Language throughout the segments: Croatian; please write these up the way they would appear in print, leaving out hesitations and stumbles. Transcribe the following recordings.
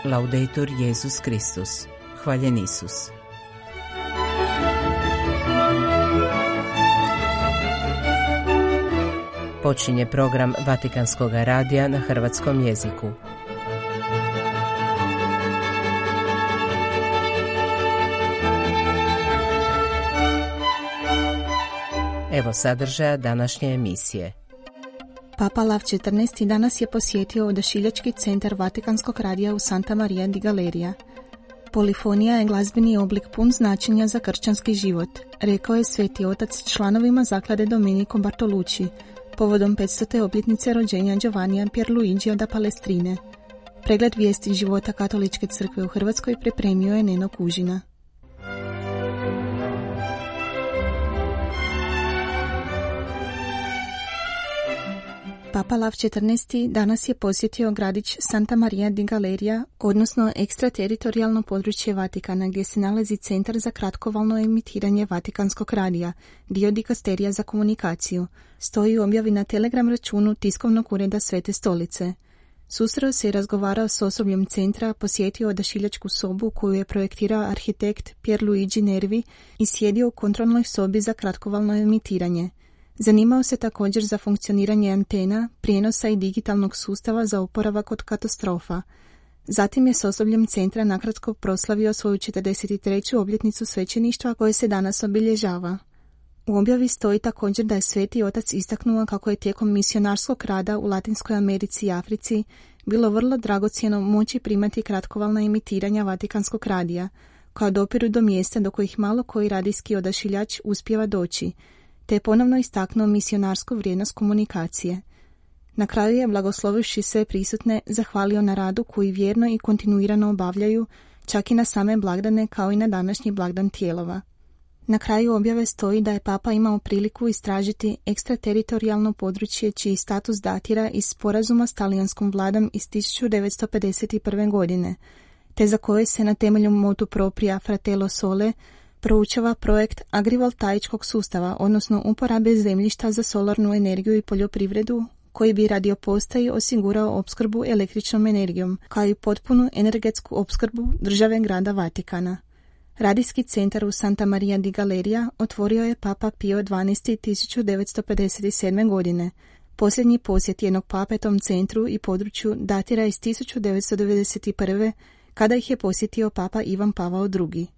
Laudetur Jesus Kristus. Hvaljen Isus. Počinje program Vatikanskog radija na hrvatskom jeziku. Evo sadržaja današnje emisije. Papa Lav XIV. Danas je posjetio Odašiljački centar Vatikanskog radija u Santa Maria di Galeria. Polifonija je glazbeni oblik pun značenja za kršćanski život, rekao je Sveti Otac članovima zaklade Domenico Bartolucci povodom 500. obljetnice rođenja Giovannija Pierluigija da Palestrine. Pregled vijesti života Katoličke crkve u Hrvatskoj pripremio je Neno Kužina. Papa Lav XIV. Danas je posjetio gradić Santa Maria di Galeria, odnosno ekstrateritorijalno područje Vatikana gdje se nalazi Centar za kratkovalno emitiranje Vatikanskog radija, dio dikasterija za komunikaciju. Stoji u objavi na Telegram računu tiskovnog ureda Svete stolice. Susreo se i razgovarao s osobljem centra, posjetio odašiljačku sobu koju je projektirao arhitekt Pierluigi Nervi i sjedio u kontrolnoj sobi za kratkovalno emitiranje. Zanimao se također za funkcioniranje antena, prijenosa i digitalnog sustava za oporavak od katastrofa. Zatim je s osobljem centra nakratko proslavio svoju 43. obljetnicu svećeništva koje se danas obilježava. U objavi stoji također da je Sveti Otac istaknuo kako je tijekom misionarskog rada u Latinskoj Americi i Africi bilo vrlo dragocjeno moći primati kratkovalna emitiranja Vatikanskog radija, koja dopiru do mjesta do kojih malo koji radijski odašiljač uspijeva doći, te je ponovno istaknuo misionarsku vrijednost komunikacije. Na kraju je, blagoslovivši sve prisutne, zahvalio na radu koji vjerno i kontinuirano obavljaju, čak i na same blagdane kao i na današnji blagdan Tijelova. Na kraju objave stoji da je Papa imao priliku istražiti ekstrateritorijalno područje čiji status datira iz sporazuma s talijanskom vladom iz 1951. godine, te za koje se na temelju motu propria Fratello Sole proučava projekt agrivoltaičkog sustava, odnosno uporabe zemljišta za solarnu energiju i poljoprivredu, koji bi radio postaji osigurao opskrbu električnom energijom, kao i potpunu energetsku opskrbu države grada Vatikana. Radijski centar u Santa Maria di Galeria otvorio je Papa Pio XII. 1957. godine. Posljednji posjet jednog pape tom centru i području datira iz 1991. kada ih je posjetio Papa Ivan Pavao II.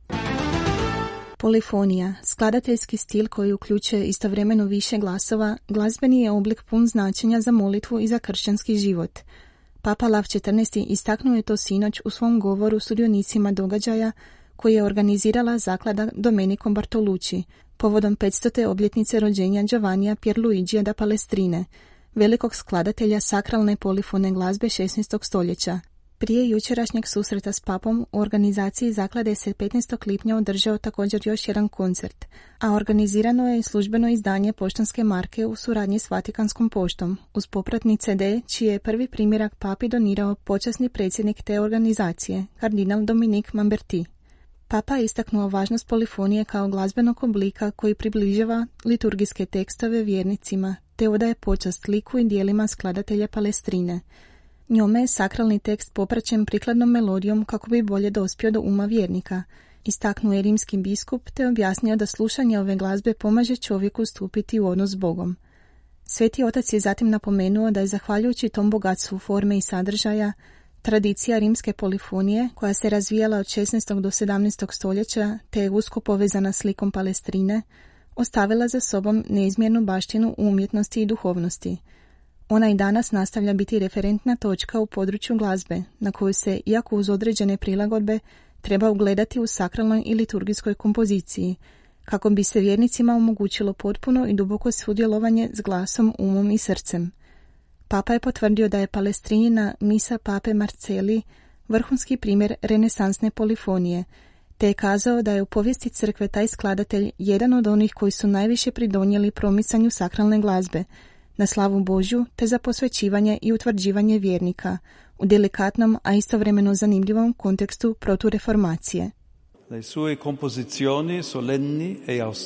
Polifonija, skladateljski stil koji uključuje istovremeno više glasova, glazbeni je oblik pun značenja za molitvu i za kršćanski život. Papa Lav XIV. Istaknuo je to sinoć u svom govoru sudionicima događaja koji je organizirala zaklada Domenico Bartolucci povodom 500. obljetnice rođenja Giovannija Pierluigija da Palestrine, velikog skladatelja sakralne polifone glazbe 16. stoljeća. Prije jučerašnjeg susreta s papom u organizaciji zaklade se 15. lipnja održao također još jedan koncert, a organizirano je i službeno izdanje poštanske marke u suradnji s Vatikanskom poštom, uz popratni CD, čiji je prvi primjerak papi donirao počasni predsjednik te organizacije, kardinal Dominique Mamberti. Papa je istaknuo važnost polifonije kao glazbenog oblika koji približava liturgijske tekstove vjernicima, te odaje počast liku i dijelima skladatelja Palestrine. Njome je sakralni tekst popraćen prikladnom melodijom kako bi bolje dospio do uma vjernika. Istaknuo je rimski biskup te objasnio da slušanje ove glazbe pomaže čovjeku stupiti u odnos s Bogom. Sveti Otac je zatim napomenuo da je zahvaljujući tom bogatstvu forme i sadržaja, tradicija rimske polifonije, koja se razvijala od 16. do 17. stoljeća te je usko povezana s likom Palestrine, ostavila za sobom neizmjernu baštinu umjetnosti i duhovnosti. Ona i danas nastavlja biti referentna točka u području glazbe, na koju se, iako uz određene prilagodbe, treba ugledati u sakralnoj i liturgijskoj kompoziciji, kako bi se vjernicima omogućilo potpuno i duboko sudjelovanje s glasom, umom i srcem. Papa je potvrdio da je Palestrinina misa Pape Marceli vrhunski primjer renesansne polifonije, te je kazao da je u povijesti crkve taj skladatelj jedan od onih koji su najviše pridonijeli promicanju sakralne glazbe, na slavu Božju te za posvećivanje i utvrđivanje vjernika u delikatnom, a istovremeno zanimljivom kontekstu protureformacije.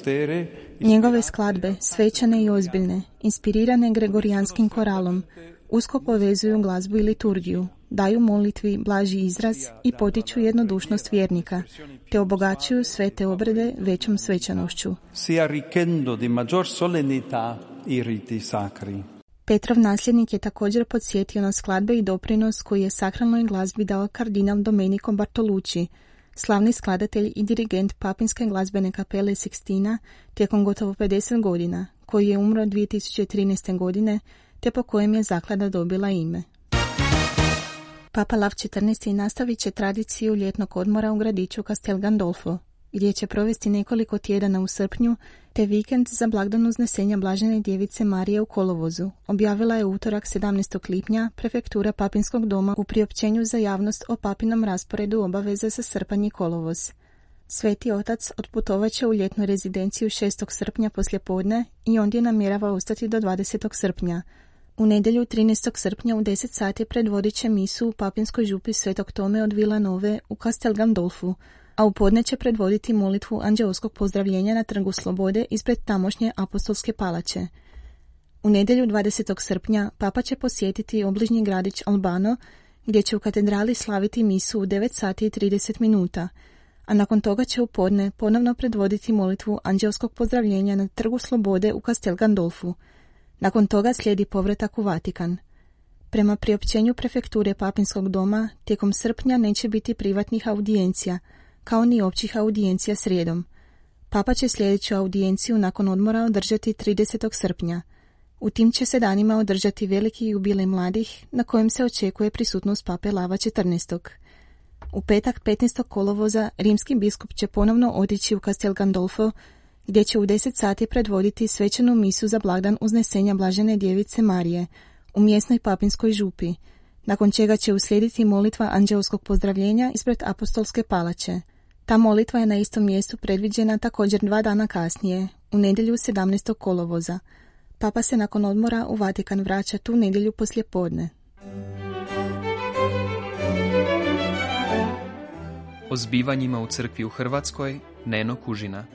Njegove skladbe, svečane i ozbiljne, inspirirane gregorijanskim koralom, Usko povezuju glazbu i liturgiju, daju molitvi blaži izraz i potiču jednodušnost vjernika, te obogaćuju sve te obrede većom svečanošću. Si arriccendo di maggior solennità i riti sacri. Petrov nasljednik je također podsjetio na skladbe i doprinos koji je sakralnoj glazbi dao kardinal Domenico Bartolucci, slavni skladatelj i dirigent Papinske glazbene kapele Sixtina tijekom gotovo 50 godina, koji je umro 2013. godine, te po kojem je zaklada dobila ime. Papa Lav XIV. Nastavit će tradiciju ljetnog odmora u gradiću Castel Gandolfo, gdje će provesti nekoliko tjedana u srpnju, te vikend za blagdan uznesenja Blažene djevice Marije u kolovozu, objavila je utorak 17. lipnja prefektura Papinskog doma u priopćenju za javnost o papinom rasporedu obaveze za srpanj i kolovoz. Sveti otac otputovat će u ljetnu rezidenciju 6. srpnja poslijepodne i ondje namjerava ostati do 20. srpnja. U nedjelju 13. srpnja u 10 sati predvodit će misu u Papinskoj župi Svetog Tome od Villanove u Castel Gandolfu, a u podne će predvoditi molitvu anđeoskog pozdravljenja na Trgu Slobode ispred tamošnje apostolske palače. U nedjelju 20. srpnja papa će posjetiti obližnji gradić Albano, gdje će u katedrali slaviti misu u 9 sati i 30 minuta, a nakon toga će u podne ponovno predvoditi molitvu anđeoskog pozdravljenja na Trgu Slobode u Castel Gandolfu. Nakon toga slijedi povratak u Vatikan. Prema priopćenju prefekture Papinskog doma, tijekom srpnja neće biti privatnih audijencija, kao ni općih audijencija srijedom. Papa će sljedeću audijenciju nakon odmora održati 30. srpnja. U tim će se danima održati veliki jubilej mladih, na kojem se očekuje prisutnost pape Lava XIV. U petak 15. kolovoza rimski biskup će ponovno otići u Castel Gandolfo, gdje će u 10 sati predvoditi svečanu misu za blagdan uznesenja Blažene djevice Marije u mjesnoj Papinskoj župi, nakon čega će uslijediti molitva anđeoskog pozdravljenja ispred apostolske palače. Ta molitva je na istom mjestu predviđena također 2 dana kasnije, u nedjelju 17. kolovoza. Papa se nakon odmora u Vatikan vraća tu nedjelju poslijepodne. O zbivanjima u crkvi u Hrvatskoj, Neno Kužina.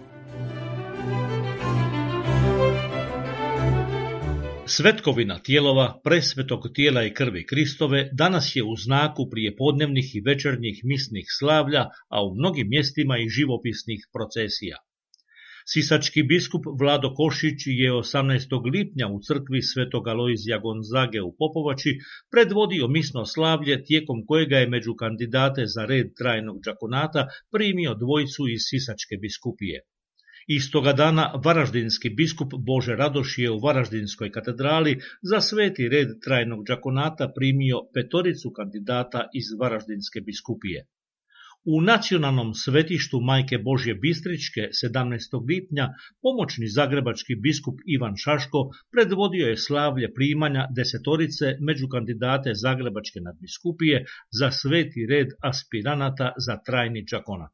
Svetkovina tijelova presvetog tijela i krvi Kristove danas je u znaku prijepodnevnih i večernjih misnih slavlja, a u mnogim mjestima i živopisnih procesija. Sisački biskup Vlado Košić je 18. lipnja u crkvi svetog Alojzija Gonzage u Popovači predvodio misno slavlje, tijekom kojega je među kandidate za red trajnog džakonata primio dvojicu iz Sisačke biskupije. Istoga dana varaždinski biskup Bože Radoš je u Varaždinskoj katedrali za sveti red trajnog džakonata primio 5 kandidata iz Varaždinske biskupije. U nacionalnom svetištu Majke Božje Bistričke 17. lipnja pomoćni zagrebački biskup Ivan Šaško predvodio je slavlje primanja 10 među kandidate Zagrebačke nadbiskupije za sveti red aspiranata za trajni džakonat.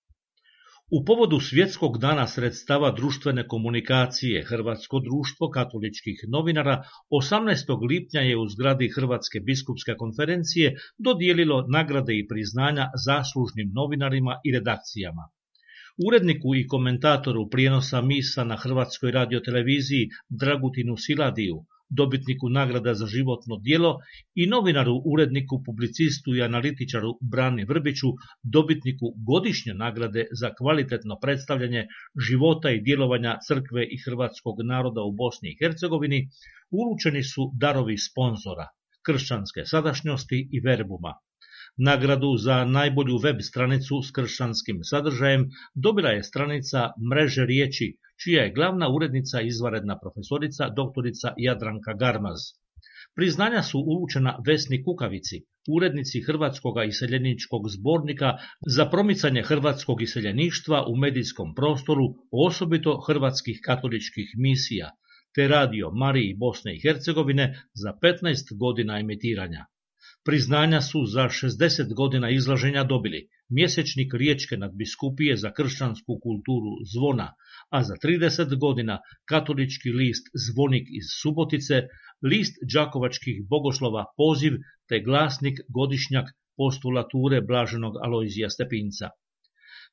U povodu Svjetskog dana sredstava društvene komunikacije Hrvatsko društvo katoličkih novinara 18. lipnja je u zgradi Hrvatske biskupske konferencije dodijelilo nagrade i priznanja zaslužnim novinarima i redakcijama. Uredniku i komentatoru prijenosa misa na Hrvatskoj radioteleviziji Dragutinu Siladiju, dobitniku nagrada za životno djelo, i novinaru, uredniku, publicistu i analitičaru Brani Vrbiću, dobitniku godišnje nagrade za kvalitetno predstavljanje života i djelovanja crkve i hrvatskog naroda u Bosni i Hercegovini, uručeni su darovi sponzora, Kršćanske sadašnjosti i Verbuma. Nagradu za najbolju web stranicu s kršćanskim sadržajem dobila je stranica Mreže riječi, čija je glavna urednica izvanredna profesorica doktorica Jadranka Garmaz. Priznanja su uručena Vesni Kukavici, urednici Hrvatskog iseljeničkog zbornika za promicanje hrvatskog iseljeništva u medijskom prostoru, osobito hrvatskih katoličkih misija, te Radio Mariji Bosne i Hercegovine za 15 godina emitiranja. Priznanja su za 60 godina izlaženja dobili mjesečnik Riječke nadbiskupije za kršćansku kulturu Zvona, a za 30 godina katolički list Zvonik iz Subotice, list đakovačkih bogoslova Poziv te glasnik Godišnjak postulature Blaženog Alojzija Stepinca.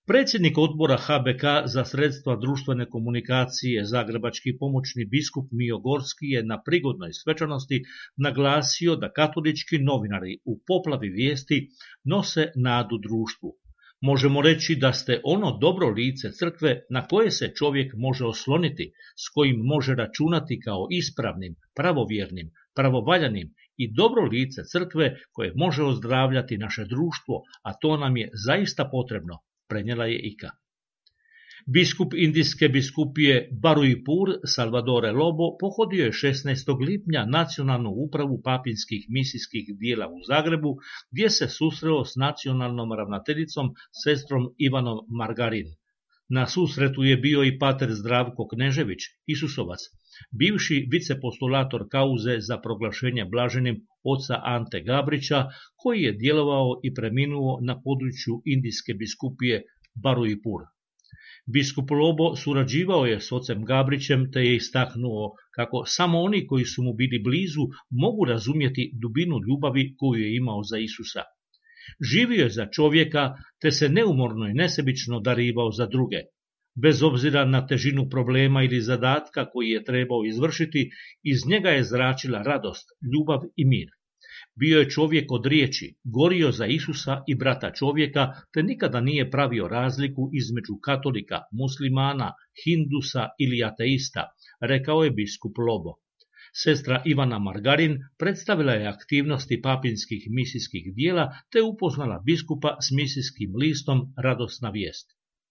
Predsjednik odbora HBK za sredstva društvene komunikacije, zagrebački pomoćni biskup Mijo Gorski je na prigodnoj svečanosti naglasio da katolički novinari u poplavi vijesti nose nadu društvu. Možemo reći da ste ono dobro lice crkve na koje se čovjek može osloniti, s kojim može računati kao ispravnim, pravovjernim, pravovaljanim i dobro lice crkve koje može ozdravljati naše društvo, a to nam je zaista potrebno, prenijela je Ika. Biskup Indijske biskupije Baruipur Salvadore Lobo pohodio je 16. lipnja nacionalnu upravu papinskih misijskih dijela u Zagrebu, gdje se susreo s nacionalnom ravnateljicom sestrom Ivanom Margarin. Na susretu je bio i pater Zdravko Knežević, Isusovac, bivši vicepostulator kauze za proglašenje blaženim oca Ante Gabrića, koji je djelovao i preminuo na području Indijske biskupije Baruipur. Biskup Lobo surađivao je s ocem Gabrićem te je istaknuo kako samo oni koji su mu bili blizu mogu razumjeti dubinu ljubavi koju je imao za Isusa. Živio je za čovjeka te se neumorno i nesebično darivao za druge. Bez obzira na težinu problema ili zadatka koji je trebao izvršiti, iz njega je zračila radost, ljubav i mir. Bio je čovjek od riječi, gorio za Isusa i brata čovjeka, te nikada nije pravio razliku između katolika, muslimana, hindusa ili ateista, rekao je biskup Lobo. Sestra Ivana Margarin predstavila je aktivnosti papinskih misijskih dijela te upoznala biskupa s misijskim listom Radosna vijest.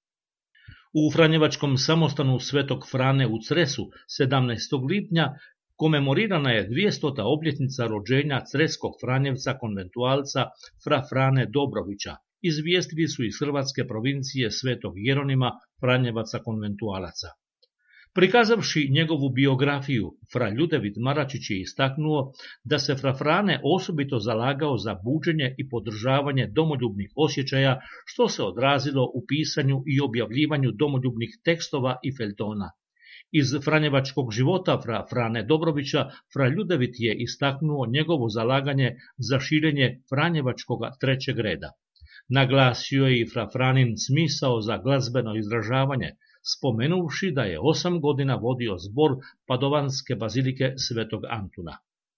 U Franjevačkom samostanu Svetog Frane u Cresu 17. lipnja komemorirana je 200. obljetnica rođenja creskog Franjevca konventualca Fra Frane Dobrovića, izvijestili su iz hrvatske provincije Svetog Jeronima Franjevaca konventualaca. Prikazavši njegovu biografiju, Fra Ljudevit Maračić je istaknuo da se Fra Frane osobito zalagao za buđenje i podržavanje domoljubnih osjećaja, što se odrazilo u pisanju i objavljivanju domoljubnih tekstova i feljtona. Iz franjevačkog života Fra Frane Dobrovića, Fra Ljudevit je istaknuo njegovo zalaganje za širenje franjevačkoga trećeg reda. Naglasio je i Fra Franin smisao za glazbeno izražavanje, spomenuvši da je 8 godina vodio zbor Padovanske bazilike Svetog Antuna.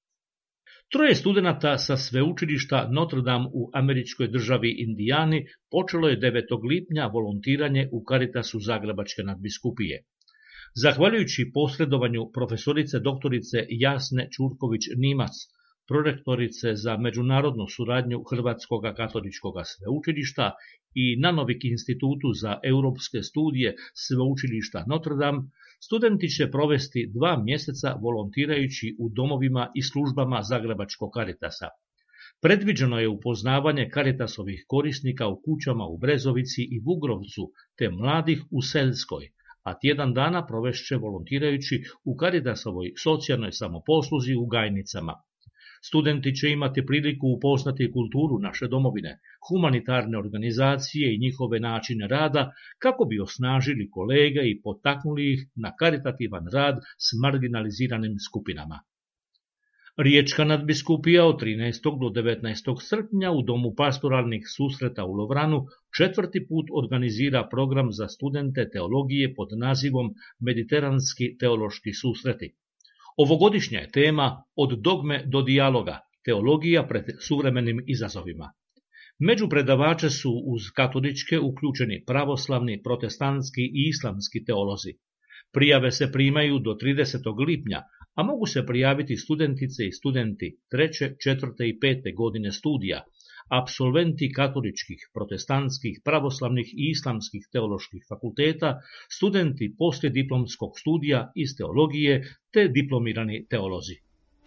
3 studenata sa sveučilišta Notre Dame u američkoj državi Indijani počelo je 9. lipnja volontiranje u Caritasu Zagrebačke nadbiskupije. Zahvaljujući posredovanju profesorice doktorice Jasne Čurković-Nimac, prorektorice za međunarodnu suradnju Hrvatskog katoličkog sveučilišta i Nanovik institutu za europske studije sveučilišta Notre Dame, studenti će provesti 2 mjeseca volontirajući u domovima i službama Zagrebačkog Caritasa. Predviđeno je upoznavanje Caritasovih korisnika u kućama u Brezovici i Vugrovcu, te mladih u Selskoj, a tjedan dana provešće volontirajući u Caritasovoj socijalnoj samoposluzi u Gajnicama. Studenti će imati priliku upoznati kulturu naše domovine, humanitarne organizacije i njihove načine rada, kako bi osnažili kolege i potaknuli ih na karitativan rad s marginaliziranim skupinama. Riječka nadbiskupija od 13. do 19. srpnja u Domu pastoralnih susreta u Lovranu 4. put organizira program za studente teologije pod nazivom Mediteranski teološki susreti. Ovogodišnja je tema Od dogme do dijaloga, teologija pred suvremenim izazovima. Među predavače su uz katoličke uključeni pravoslavni, protestantski i islamski teolozi. Prijave se primaju do 30. lipnja, a mogu se prijaviti studentice i studenti 3., 4. i 5. godine studija, apsolventi katoličkih, protestantskih, pravoslavnih i islamskih teoloških fakulteta, studenti poslijediplomskog studija iz teologije te diplomirani teolozi.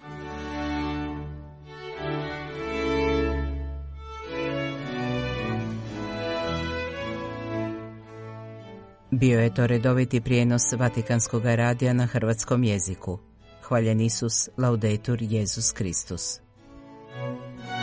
Bio je to redoviti prijenos Vatikanskog radija na hrvatskom jeziku. Hvaljen Isus, laudetur Jesus Kristus.